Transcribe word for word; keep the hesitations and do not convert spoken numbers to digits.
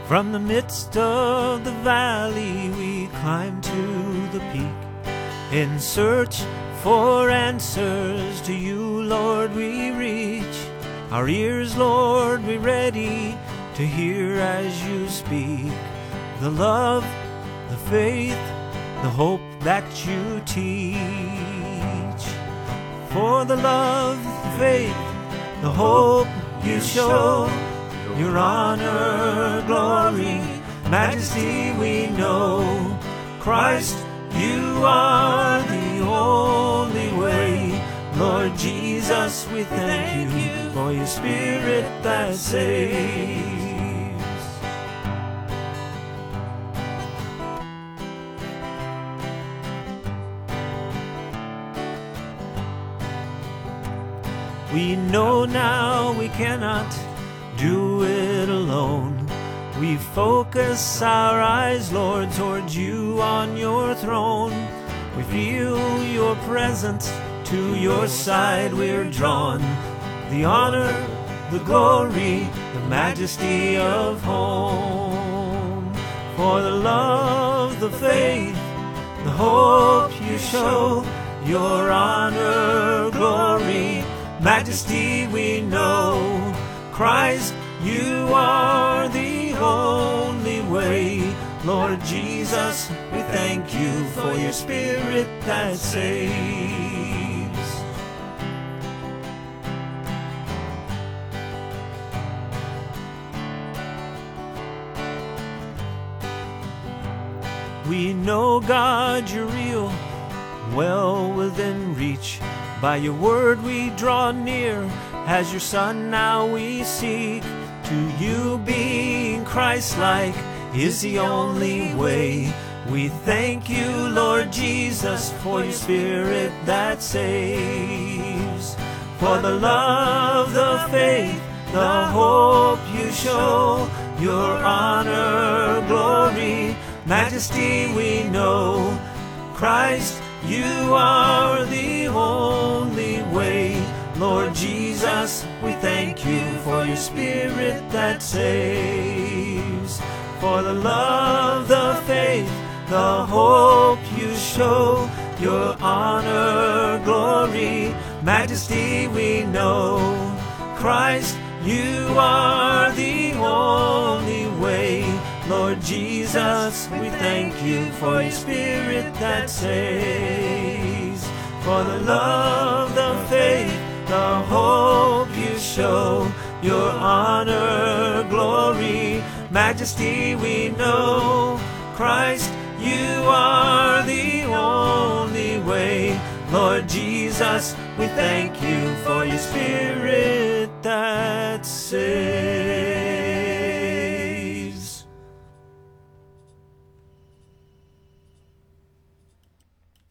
From the midst of the valley we climb to the peak. In search for answers to you, Lord, we reach. Our ears, Lord, we ready to hear as you speak. The love, the faith, the hope that you teach. For the love, the faith, the hope you show, your honor, glory, majesty we know. Christ, you are the only way. Lord Jesus, we thank you for your Spirit that saves. We know now we cannot do it alone. We focus our eyes, Lord, towards you on your throne. We feel your presence, to your side we're drawn. The honor, the glory, the majesty of home. For the love, the faith, the hope you show, your honor, glory, majesty we know. Christ, you are the only way. Lord Jesus, we thank you for your Spirit that saves. We know, God, you're real, well within reach. By your word we draw near, as your Son now we seek. To you being Christ-like is the only way. We thank you, Lord Jesus, for your Spirit that saves. For the love, the faith, the hope you show, your honor, glory, majesty we know. Christ, you are the only way. Lord Jesus, we thank you for your Spirit that saves. For the love, the faith, the hope you show, your honor, glory, majesty we know. Christ, you are the only way. Lord Jesus, we thank you for your Spirit that saves. For the love, the faith, the hope you show, your honor, glory, majesty we know. Christ, you are the only way. Lord Jesus, we thank you for your Spirit that saves.